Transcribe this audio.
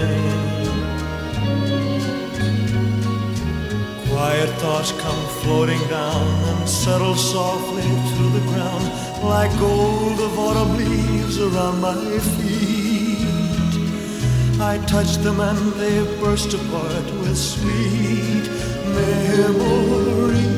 Quiet thoughts come floating down and settle softly to the ground like gold of autumn leaves around my feet. I touch them and they burst apart with sweet memories.